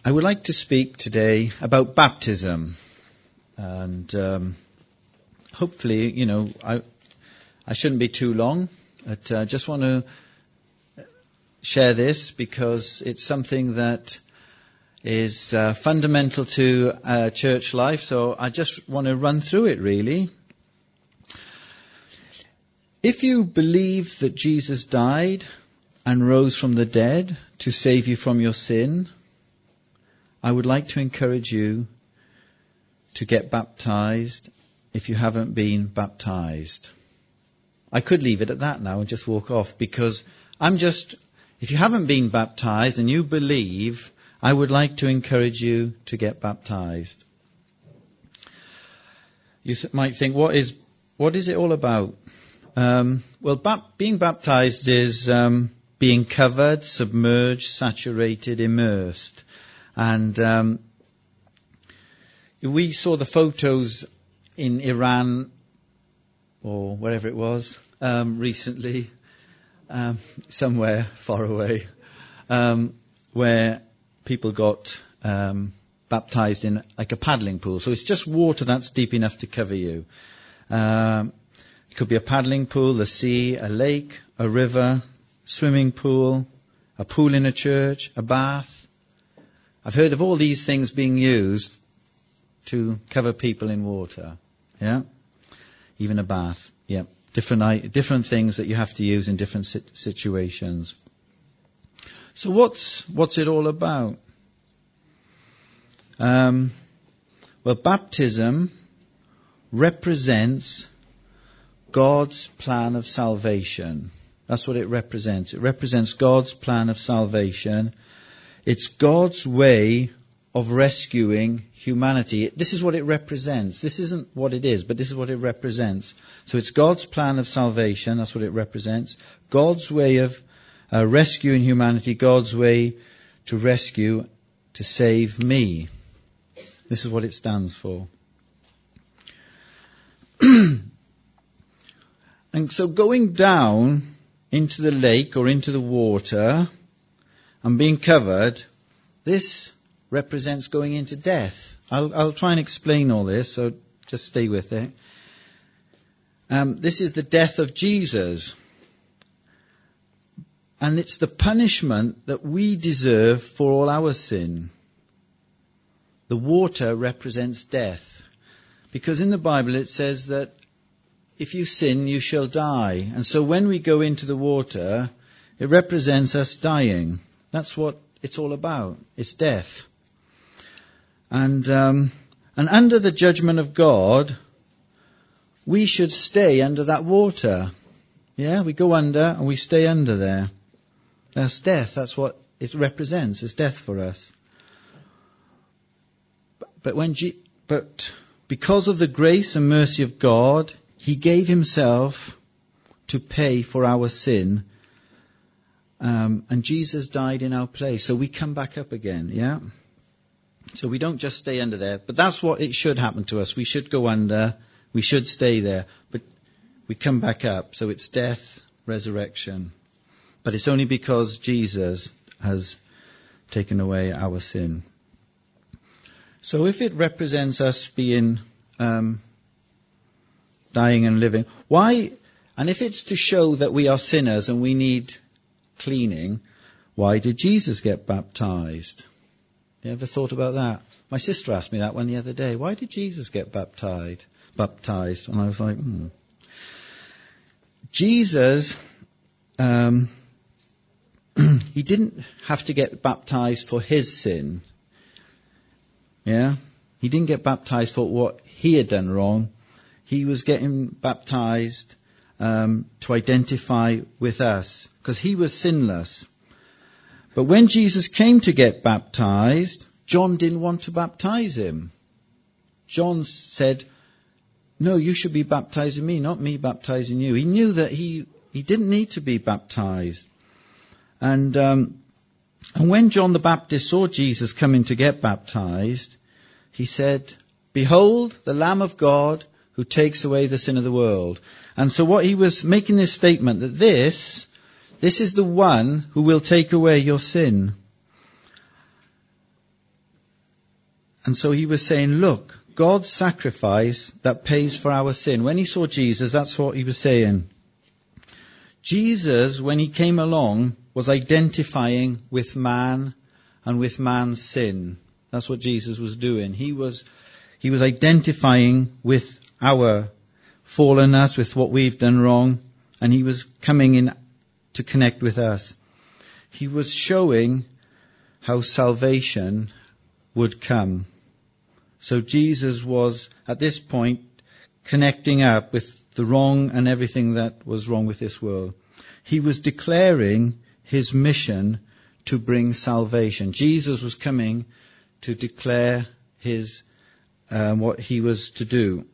I would like to speak today about baptism, and hopefully, I shouldn't be too long, but I just want to share this because it's something that is fundamental to church life, so I just want to run through it really. If you believe that Jesus died and rose from the dead to save you from your sin, I would like to encourage you to get baptized if you haven't been baptized. I could leave it at that now and just walk off, because if you haven't been baptized and you believe, I would like to encourage you to get baptized. You might think, what is it all about? Being baptized is being covered, submerged, saturated, immersed. And we saw the photos in Iran, or wherever it was, recently, somewhere far away, where people got baptized in like a paddling pool. So it's just water that's deep enough to cover you. It could be a paddling pool, the sea, a lake, a river, swimming pool, a pool in a church, a bath. I've heard of all these things being used to cover people in water. Yeah, even a bath. Yeah, different things that you have to use in different situations. So what's it all about? Baptism represents God's plan of salvation. That's what it represents. It represents God's plan of salvation. It's God's way of rescuing humanity. This is what it represents. This isn't what it is, but this is what it represents. So it's God's plan of salvation. That's what it represents. God's way of rescuing humanity. God's way to rescue, to save me. This is what it stands for. And so going down into the lake or into the water and being covered, this represents going into death. I'll try and explain all this, so just stay with it. This is the death of Jesus. And it's the punishment that we deserve for all our sin. The water represents death. Because in the Bible it says that if you sin, you shall die. And so when we go into the water, it represents us dying. That's what it's all about. It's death. And under the judgment of God, we should stay under that water. Yeah, we go under and we stay under there. That's death. That's what it represents. It's death for us. But because of the grace and mercy of God, He gave Himself to pay for our sin. And Jesus died in our place. So we come back up again, yeah? So we don't just stay under there. But that's what it should happen to us. We should go under. We should stay there. But we come back up. So it's death, resurrection. But it's only because Jesus has taken away our sin. So if it represents us being dying and living, why? And if it's to show that we are sinners and we need cleaning, why did Jesus get baptized? You ever thought about that? My sister asked me that one the other day. Why did Jesus get baptized? And I was like, Jesus, He didn't have to get baptized for His sin. Yeah? He didn't get baptized for what He had done wrong. He was getting baptized to identify with us, because He was sinless. But when Jesus came to get baptized, John didn't want to baptize Him. John said, no, you should be baptizing me, not me baptizing you. He knew that he didn't need to be baptized. And when John the Baptist saw Jesus coming to get baptized, he said, behold, the Lamb of God who takes away the sin of the world. And so what he was making this statement, that this is the one who will take away your sin. And so he was saying, look, God's sacrifice that pays for our sin. When he saw Jesus, that's what he was saying. Jesus, when he came along, was identifying with man and with man's sin. That's what Jesus was doing. He was identifying with our fallenness, with what we've done wrong, and he was coming in to connect with us. He was showing how salvation would come. So Jesus was, at this point, connecting up with the wrong and everything that was wrong with this world. He was declaring his mission to bring salvation. Jesus was coming to declare his what he was to do.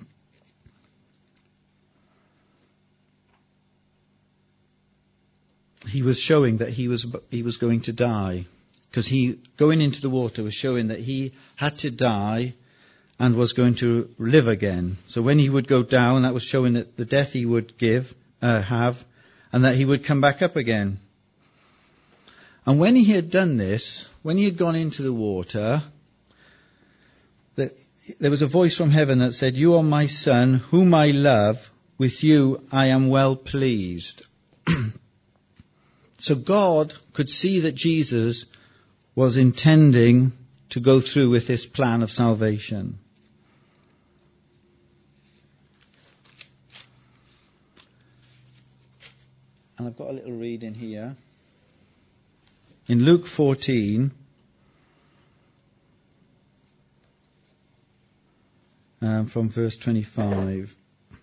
He was showing that he was going to die, because he going into the water was showing that he had to die and was going to live again. So when he would go down, that was showing that the death he would have, and that he would come back up again. And when he had done this, when he had gone into the water, there was a voice from heaven that said, "You are my son, whom I love. With you I am well pleased." So God could see that Jesus was intending to go through with this plan of salvation. And I've got a little reading here. In Luke 14, from verse 25.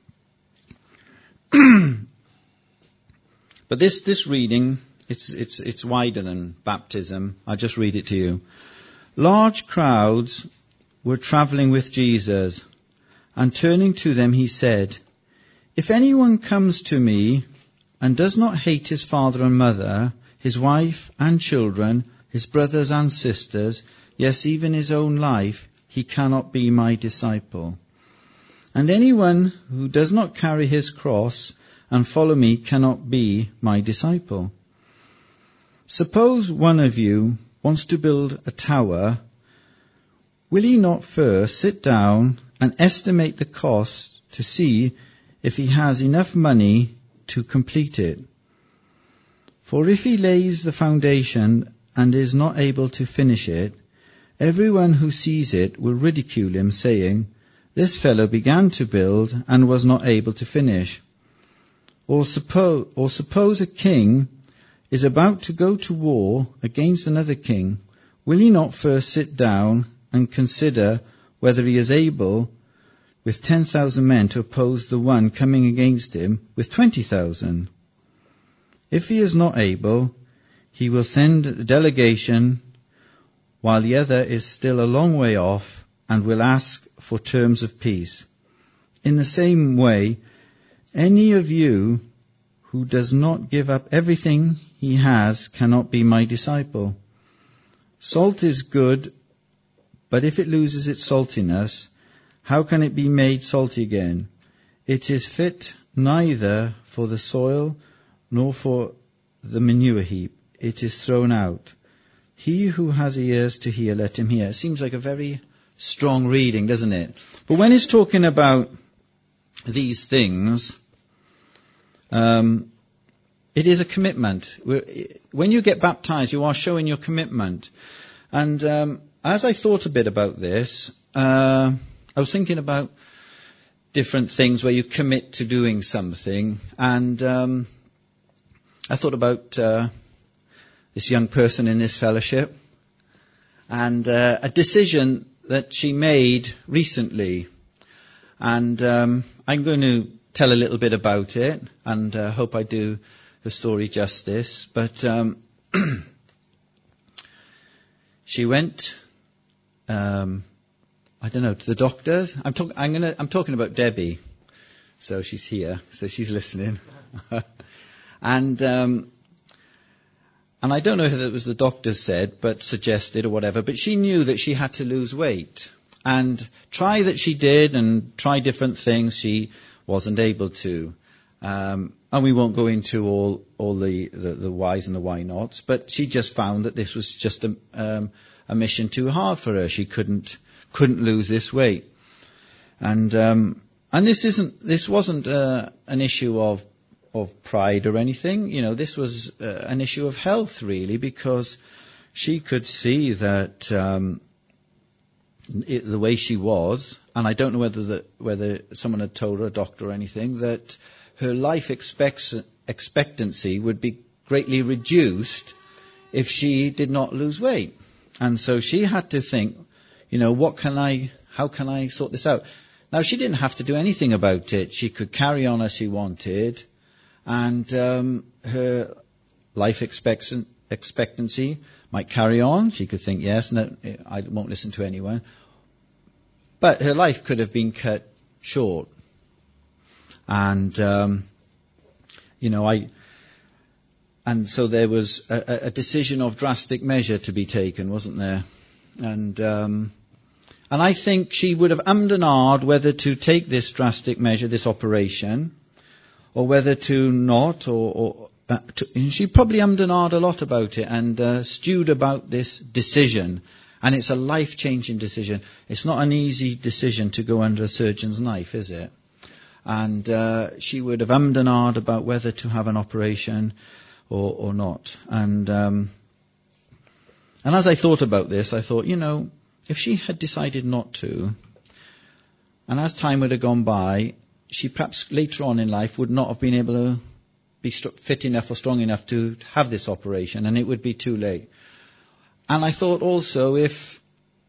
But this reading, it's wider than baptism. I'll just read it to you. Large crowds were travelling with Jesus, and turning to them he said, "If anyone comes to me and does not hate his father and mother, his wife and children, his brothers and sisters, yes, even his own life, he cannot be my disciple. And anyone who does not carry his cross and follow me cannot be my disciple. Suppose one of you wants to build a tower. Will he not first sit down and estimate the cost to see if he has enough money to complete it? For if he lays the foundation and is not able to finish it, everyone who sees it will ridicule him, saying, 'This fellow began to build and was not able to finish.' Or suppose a king is about to go to war against another king. Will he not first sit down and consider whether he is able with 10,000 men to oppose the one coming against him with 20,000? If he is not able, he will send a delegation while the other is still a long way off, and will ask for terms of peace. In the same way, any of you who does not give up everything he has cannot be my disciple. Salt is good, but if it loses its saltiness, how can it be made salty again? It is fit neither for the soil nor for the manure heap. It is thrown out. He who has ears to hear, let him hear." It seems like a very strong reading, doesn't it? But when it's talking about these things, it is a commitment. When you get baptized, you are showing your commitment. And as I thought a bit about this, I was thinking about different things where you commit to doing something. And I thought about this young person in this fellowship, and a decision that she made recently. And I'm going to tell a little bit about it, and hope I do the story justice. But she went, I don't know, to the doctors. I'm talking about Debbie, so she's here, so she's listening. And I don't know if it was the doctors said, but suggested or whatever, but she knew that she had to lose weight. And try that she did and try different things, she wasn't able to. And we won't go into all the whys and the why nots, but she just found that this was just a mission too hard for her. She couldn't lose this weight. And this wasn't an issue of pride or anything. This was an issue of health, really, because she could see that the way she was, and I don't know whether someone had told her, a doctor or anything, that her life expectancy would be greatly reduced if she did not lose weight. And so she had to think, how can I sort this out? Now, she didn't have to do anything about it. She could carry on as she wanted, and her life expectancy might carry on. She could think, yes, no, I won't listen to anyone. But her life could have been cut short. And, and so there was a decision of drastic measure to be taken, wasn't there? And I think she would have ummed and ahed whether to take this drastic measure, this operation, or whether to not, and she probably ummed and ahed a lot about it and stewed about this decision. And it's a life-changing decision. It's not an easy decision to go under a surgeon's knife, is it? And she would have ummed and ahed about whether to have an operation or not. And as I thought about this, I thought, if she had decided not to, and as time would have gone by, she perhaps later on in life would not have been able to be fit enough or strong enough to have this operation, and it would be too late. And I thought also if,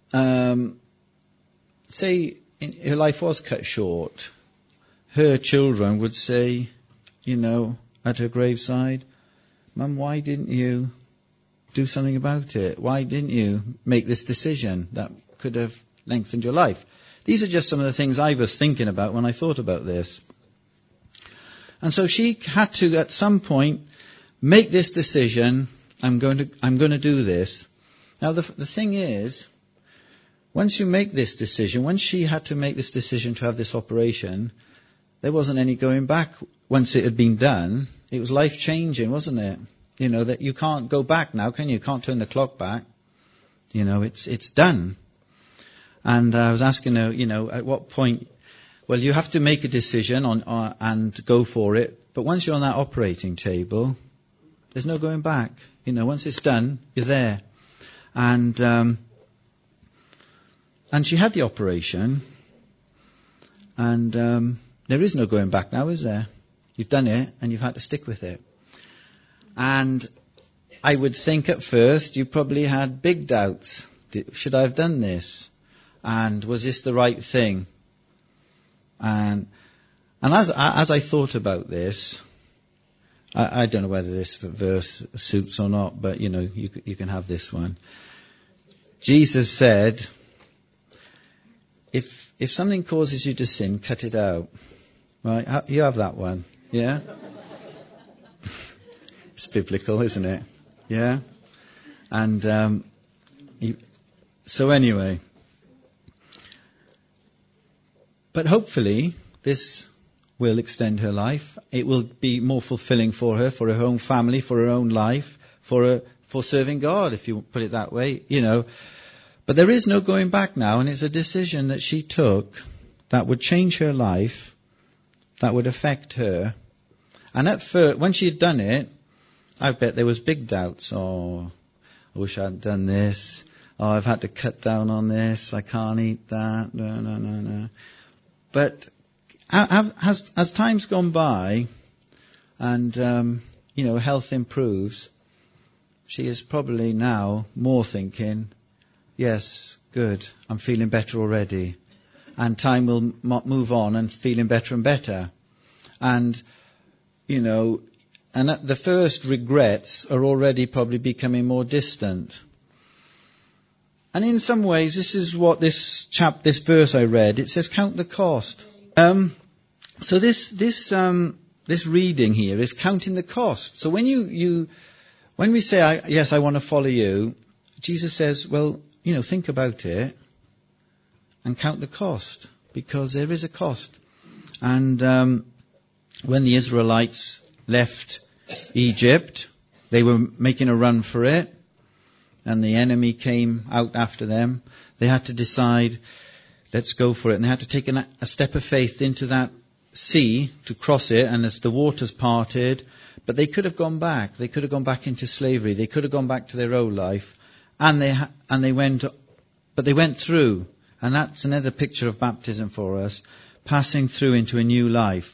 say, her life was cut short, her children would say, at her graveside, Mum, why didn't you do something about it? Why didn't you make this decision that could have lengthened your life? These are just some of the things I was thinking about when I thought about this. And so she had to, at some point, make this decision. I'm going to do this. Now, the thing is, once you make this decision, when she had to make this decision to have this operation, there wasn't any going back once it had been done. It was life-changing, wasn't it? That you can't go back now, can you? You can't turn the clock back. It's done. And I was asking her, at what point, well, you have to make a decision and go for it. But once you're on that operating table, there's no going back. Once it's done, you're there. And she had the operation, and there is no going back now, is there? You've done it, and you've had to stick with it. And I would think at first you probably had big doubts. Should I have done this? And was this the right thing? And as I thought about this, I don't know whether this verse suits or not, but you can have this one. Jesus said, if something causes you to sin, cut it out. Right? You have that one, yeah? It's biblical, isn't it? Yeah? And so anyway, but hopefully this will extend her life. It will be more fulfilling for her own family, for her own life, for serving God, if you put it that way, But there is no going back now, and it's a decision that she took that would change her life, that would affect her. And at first, when she had done it, I bet there was big doubts. Oh, I wish I hadn't done this. Oh, I've had to cut down on this. I can't eat that. No. But as time's gone by and, health improves, she is probably now more thinking, yes, good, I'm feeling better already. And time will move on and feeling better and better. And, and the first regrets are already probably becoming more distant. And in some ways, this is what this verse I read, it says, count the cost. So this reading here is counting the cost. So when when we say, yes, I want to follow you, Jesus says, well, think about it and count the cost, because there is a cost. And when the Israelites left Egypt, they were making a run for it, and the enemy came out after them. They had to decide, let's go for it. And they had to take a step of faith into that sea to cross it, and as the waters parted, but they could have gone back. They could have gone back into slavery. They could have gone back to their old life, and they went through. And that's another picture of baptism for us, passing through into a new life.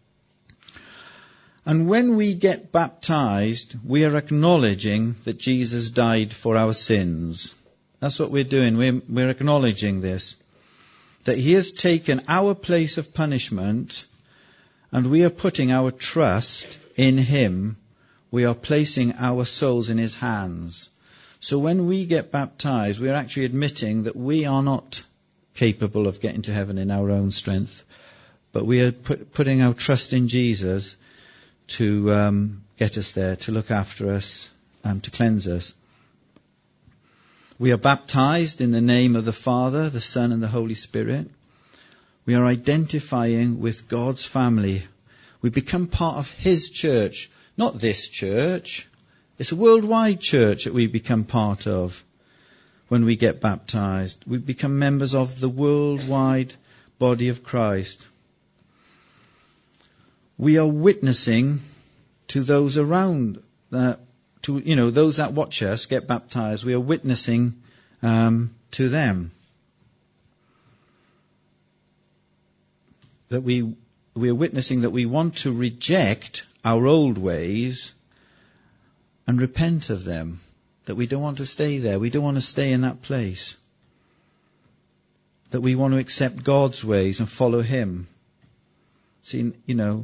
And when we get baptized, we are acknowledging that Jesus died for our sins. That's what we're doing. We're acknowledging this, that he has taken our place of punishment, and we are putting our trust in him. We are placing our souls in his hands. So when we get baptized, we are actually admitting that we are not capable of getting to heaven in our own strength, but we are putting our trust in Jesus to get us there, to look after us, to cleanse us. We are baptized in the name of the Father, the Son, and the Holy Spirit. We are identifying with God's family. We become part of his church, not this church. It's a worldwide church that we become part of when we get baptized. We become members of the worldwide body of Christ. We are witnessing to those around, those that watch us get baptized. We are witnessing to them. That we are witnessing that we want to reject our old ways and repent of them. That we don't want to stay there. We don't want to stay in that place. That we want to accept God's ways and follow him. See,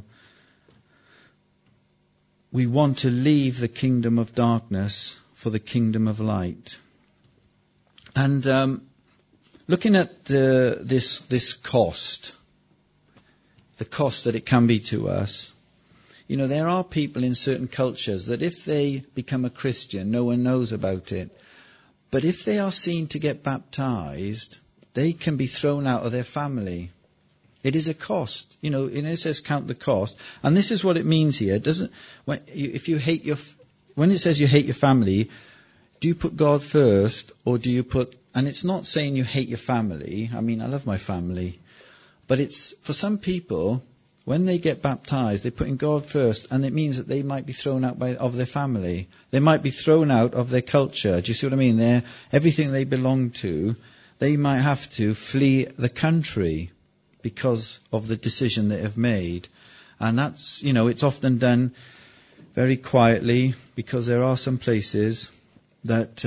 we want to leave the kingdom of darkness for the kingdom of light. And looking at this cost, the cost that it can be to us, there are people in certain cultures that if they become a Christian, no one knows about it. But if they are seen to get baptized, they can be thrown out of their family. It is a cost. It says count the cost. And this is what it means here. When it says you hate your family, do you put God first, or do you and it's not saying you hate your family. I mean, I love my family. But it's, for some people, when they get baptized, they're putting God first, and it means that they might be thrown out of their family. They might be thrown out of their culture. Do you see what I mean? Everything they belong to, they might have to flee the country because of the decision they have made. And that's, it's often done very quietly, because there are some places that,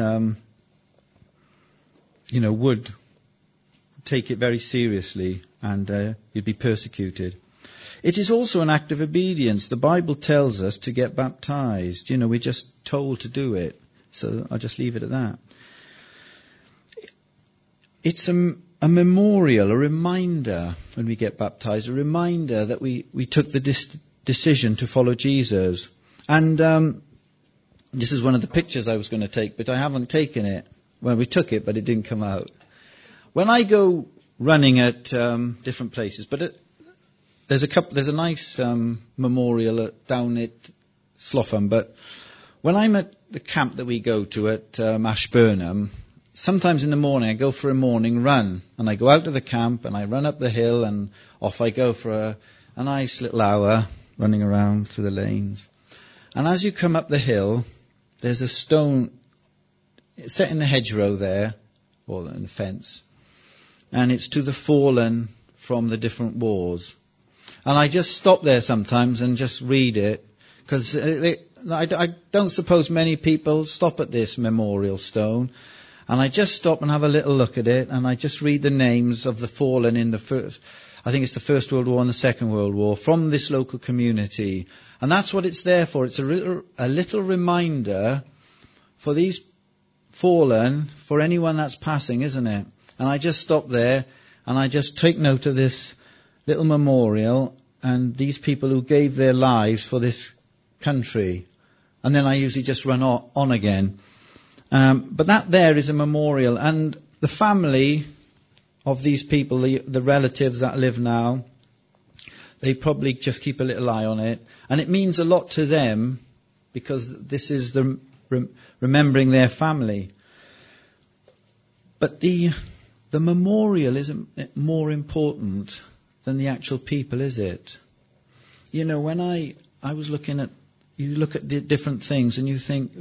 would take it very seriously, and you'd be persecuted. It is also an act of obedience. The Bible tells us to get baptized. We're just told to do it. So I'll just leave it at that. It's a memorial, a reminder when we get baptized, a reminder that we took the decision to follow Jesus. And this is one of the pictures I was going to take, but I haven't taken it. Well, we took it, but it didn't come out. When I go running at different places, but there's a nice memorial down at Slotham, but when I'm at the camp that we go to at Ashburnham, sometimes in the morning I go for a morning run, and I go out to the camp and I run up the hill, and off I go for a nice little hour running around through the lanes. And as you come up the hill, there's a stone set in the hedgerow there, or in the fence, and it's to the fallen from the different wars. And I just stop there sometimes and just read it, because I don't suppose many people stop at this memorial stone. And I just stop and have a little look at it, and I just read the names of the fallen in the First World War and the Second World War from this local community. And that's what it's there for. It's a little reminder for these fallen, for anyone that's passing, isn't it? And I just stop there, and I just take note of this little memorial and these people who gave their lives for this country. And then I usually just run on again. But that there is a memorial, and the family of these people, the relatives that live now, they probably just keep a little eye on it. And it means a lot to them because this is the remembering their family. But the memorial isn't more important than the actual people, is it? You know, when I was looking at, you look at the different things and you think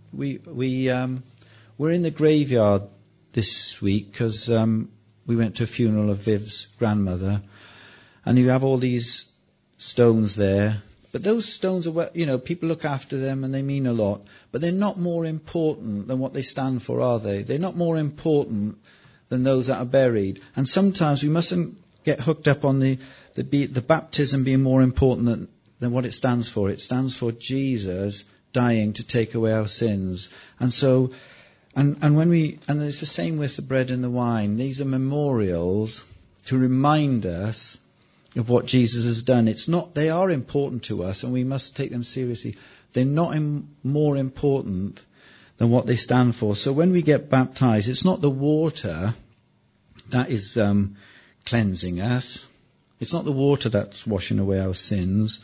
we're in the graveyard this week because we went to a funeral of Viv's grandmother, and you have all these stones there. But those stones are, you know, people look after them and they mean a lot, but they're not more important than what they stand for, are they? They're not more important than those that are buried. And sometimes we mustn't get hooked up on the baptism being more important than what it stands for. It stands for Jesus dying to take away our sins. And so, and it's the same with the bread and the wine. These are memorials to remind us of what Jesus has done. They are important to us and we must take them seriously. They're not more important than what they stand for. So when we get baptized, it's not the water that is cleansing us. It's not the water that's washing away our sins.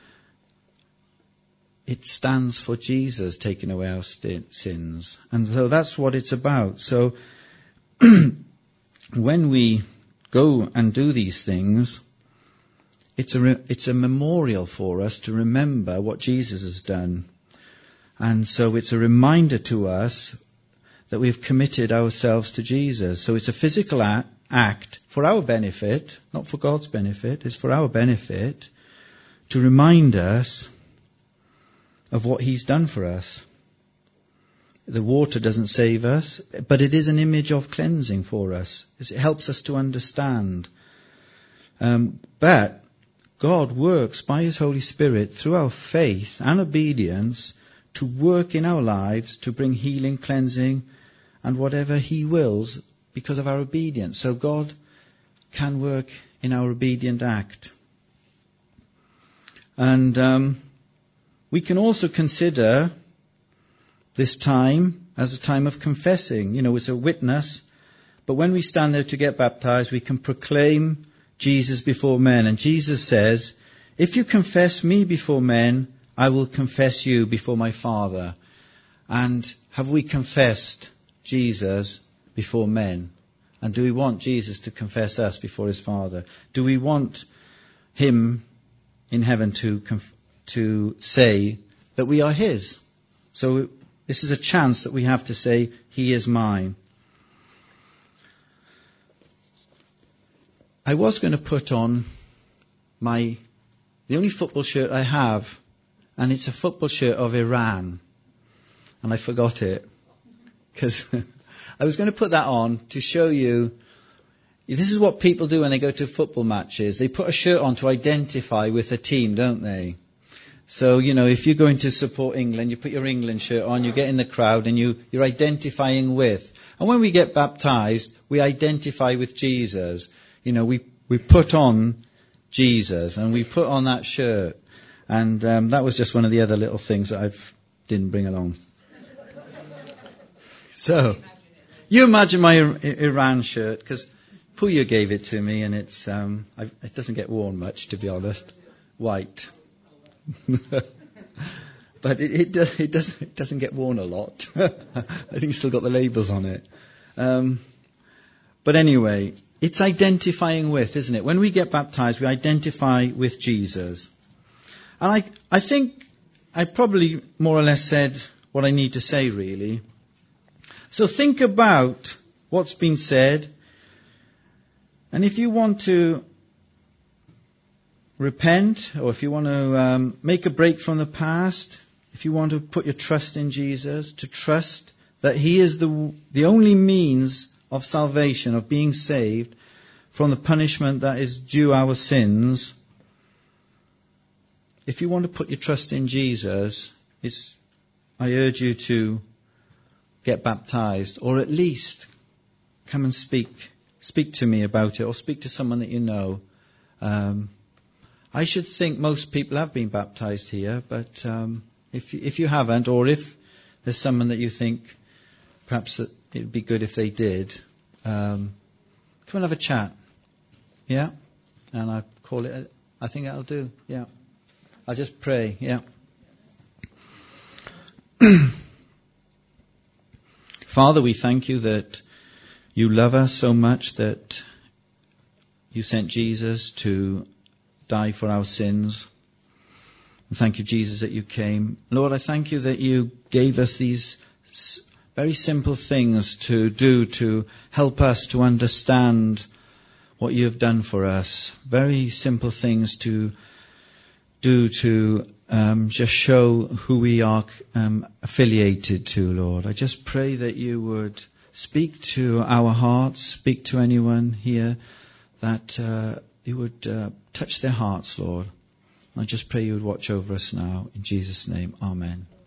It stands for Jesus taking away our sins. And so that's what it's about. So when we go and do these things, it's a memorial for us to remember what Jesus has done. And so it's a reminder to us that we've committed ourselves to Jesus. So it's a physical act for our benefit, not for God's benefit. It's for our benefit to remind us of what He's done for us. The water doesn't save us, but it is an image of cleansing for us. It helps us to understand. But God works by His Holy Spirit through our faith and obedience to work in our lives to bring healing, cleansing, and whatever He wills because of our obedience. So God can work in our obedient act. And we can also consider this time as a time of confessing. You know, it's a witness. But when we stand there to get baptized, we can proclaim Jesus before men. And Jesus says, if you confess me before men, I will confess you before my Father. And have we confessed Jesus before men? And do we want Jesus to confess us before His Father? Do we want Him in heaven to say that we are His? So this is a chance that we have to say, He is mine. I was going to put on the only football shirt I have, and it's a football shirt of Iran. And I forgot it. Because I was going to put that on to show you, this is what people do when they go to football matches. They put a shirt on to identify with a team, don't they? So, you know, if you're going to support England, you put your England shirt on, you get in the crowd and you're identifying with. And when we get baptized, we identify with Jesus. You know, we put on Jesus and we put on that shirt. And that was just one of the other little things that I didn't bring along. So, you imagine my Iran shirt, because Puya gave it to me and it doesn't get worn much, to be honest. White. But it doesn't get worn a lot. I think it's still got the labels on it. But anyway, it's identifying with, isn't it? When we get baptized, we identify with Jesus. And I think I probably more or less said what I need to say, really. So think about what's been said. And if you want to repent, or if you want to make a break from the past, if you want to put your trust in Jesus, to trust that He is the only means of salvation, of being saved from the punishment that is due our sins, if you want to put your trust in Jesus, I urge you to get baptized, or at least come and speak to me about it, or speak to someone that you know. I should think most people have been baptized here, but if you haven't, or if there's someone that you think perhaps that it would be good if they did, come and have a chat. Yeah? And I call it I think that'll do. Yeah. I'll just pray. Yeah. Father, we thank you that you love us so much that you sent Jesus to die for our sins. And thank you, Jesus, that you came. Lord, I thank you that you gave us these very simple things to do to help us to understand what you have done for us. Very simple things to do to just show who we are affiliated to, Lord. I just pray that you would speak to our hearts, speak to anyone here, that you would touch their hearts, Lord. I just pray you would watch over us now. In Jesus' name, amen.